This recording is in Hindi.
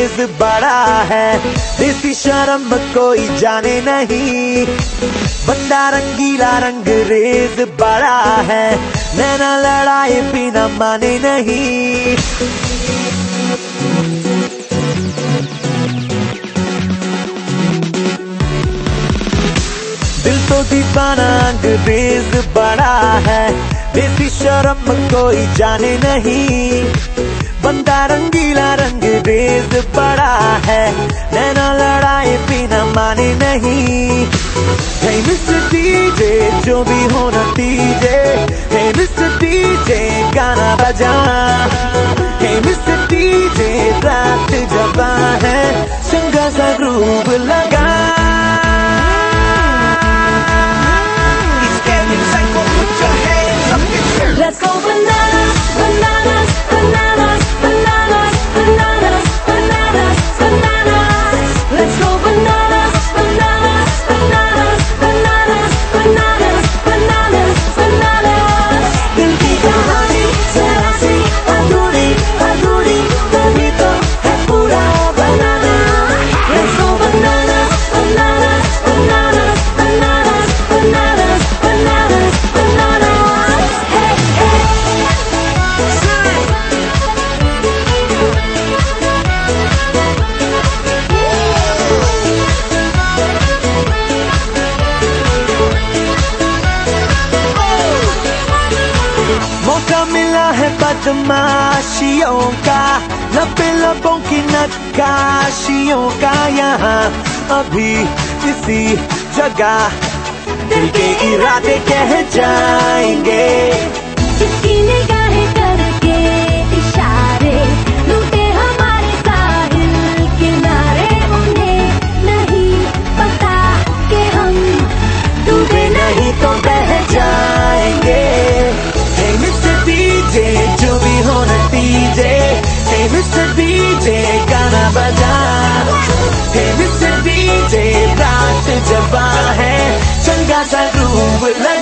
अंग्रेज बड़ा है, देसी शर्म कोई जाने नहीं। बंदा रंगीला रंगरेज बड़ा है, नैना लड़ाए बिना माने नहीं। दिल तो दीवाना अंग्रेज बड़ा है, देसी शर्म कोई जाने नहीं। बंदा रंगीला रंगरेज बड़ा है, नैना लड़ाए बिना माने नहीं। हे मिस्टर डीजे जो भी हो नतीजे, हे मिस्टर डीजे गाना बजा। हे मिस्टर डीजे रात जवां है, चंगा सा ग्रूव लगा। Let's go bananas, bananas, bananas, bananas, bananas, bananas, bananas. Let's go bananas, bananas, bananas, bananas, bananas, bananas, bananas. दिल की कहानी जरा सी अधूरी अधूरी, तभी तो है पूरा बनाना। Let's go bananas, bananas, bananas, bananas, bananas, bananas, bananas. मौका मिला है बदमाशियों का, लबे लबों की नक्काशियों का। यहाँ अभी इसी जगह दिल के इरादे कह जाएंगे। जिसकी निगाहें करके इशारे लूटे हमारे साहिल किनारे, उन्हें नहीं पता कि हम डूबे नहीं तो बह जाएंगे। हे मिस्टर डीजे जो भी हो नतीजे, हे मिस्टर डीजे गाना बजा। हे मिस्टर डीजे रात जवां है, चंगा सा ग्रूव लगा।